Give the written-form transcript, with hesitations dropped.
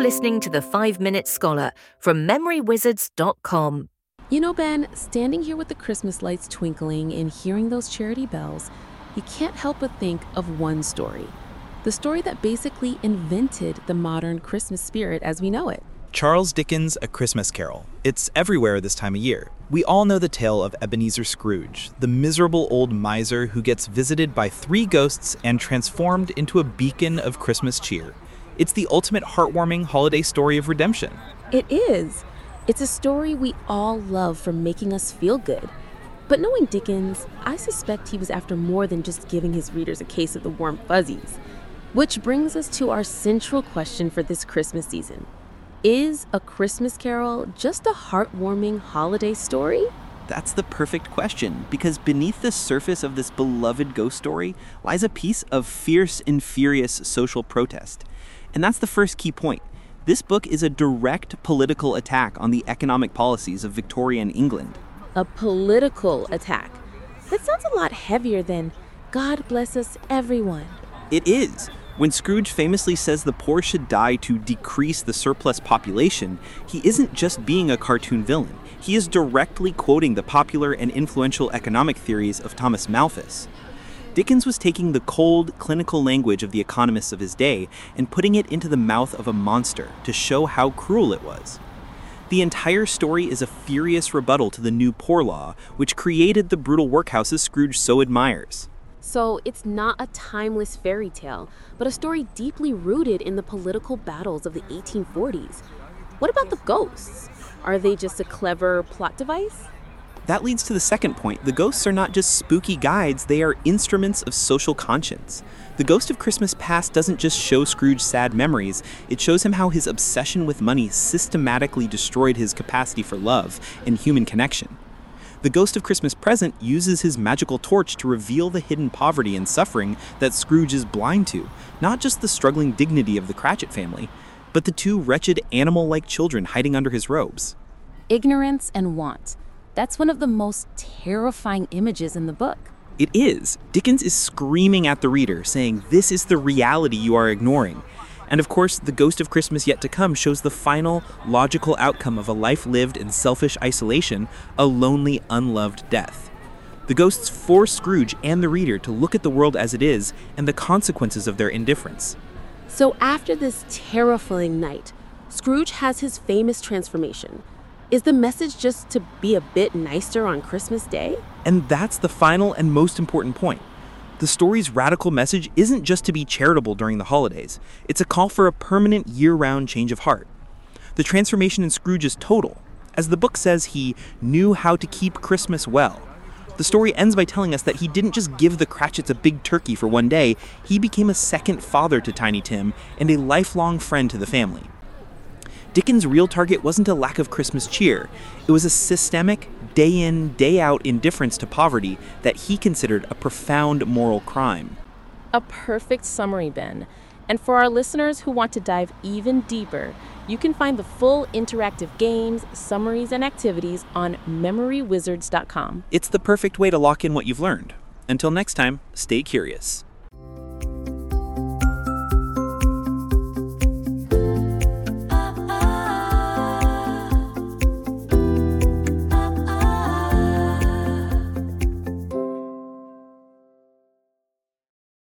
listening to The 5-Minute Scholar from memorywizards.com. You know, Ben, standing here with the Christmas lights twinkling and hearing those charity bells, you can't help but think of one story. The story that basically invented the modern Christmas spirit as we know it. Charles Dickens' A Christmas Carol. It's everywhere this time of year. We all know the tale of Ebenezer Scrooge, the miserable old miser who gets visited by 3 ghosts and transformed into a beacon of Christmas cheer. It's the ultimate heartwarming holiday story of redemption. It is. It's a story we all love for making us feel good. But knowing Dickens, I suspect he was after more than just giving his readers a case of the warm fuzzies. Which brings us to our central question for this Christmas season. Is A Christmas Carol just a heartwarming holiday story? That's the perfect question, because beneath the surface of this beloved ghost story lies a piece of fierce and furious social protest. And that's the first key point. This book is a direct political attack on the economic policies of Victorian England. A political attack. That sounds a lot heavier than God bless us everyone. It is. When Scrooge famously says the poor should die to decrease the surplus population, he isn't just being a cartoon villain. He is directly quoting the popular and influential economic theories of Thomas Malthus. Dickens was taking the cold, clinical language of the economists of his day and putting it into the mouth of a monster to show how cruel it was. The entire story is a furious rebuttal to the new poor law, which created the brutal workhouses Scrooge so admires. So it's not a timeless fairy tale, but a story deeply rooted in the political battles of the 1840s. What about the ghosts? Are they just a clever plot device? That leads to the second point. The ghosts are not just spooky guides, they are instruments of social conscience. The Ghost of Christmas Past doesn't just show Scrooge sad memories, it shows him how his obsession with money systematically destroyed his capacity for love and human connection. The Ghost of Christmas Present uses his magical torch to reveal the hidden poverty and suffering that Scrooge is blind to, not just the struggling dignity of the Cratchit family, but the 2 wretched animal-like children hiding under his robes. Ignorance and want. That's one of the most terrifying images in the book. It is. Dickens is screaming at the reader, saying, "This is the reality you are ignoring." And of course, The Ghost of Christmas Yet to Come shows the final, logical outcome of a life lived in selfish isolation, a lonely, unloved death. The ghosts force Scrooge and the reader to look at the world as it is and the consequences of their indifference. So after this terrifying night, Scrooge has his famous transformation. Is the message just to be a bit nicer on Christmas Day? And that's the final and most important point. The story's radical message isn't just to be charitable during the holidays. It's a call for a permanent year-round change of heart. The transformation in Scrooge is total. As the book says, he knew how to keep Christmas well. The story ends by telling us that he didn't just give the Cratchits a big turkey for one day, he became a second father to Tiny Tim and a lifelong friend to the family. Dickens' real target wasn't a lack of Christmas cheer. It was a systemic, day-in, day-out indifference to poverty that he considered a profound moral crime. A perfect summary, Ben. And for our listeners who want to dive even deeper, you can find the full interactive games, summaries, and activities on memorywizards.com. It's the perfect way to lock in what you've learned. Until next time, stay curious.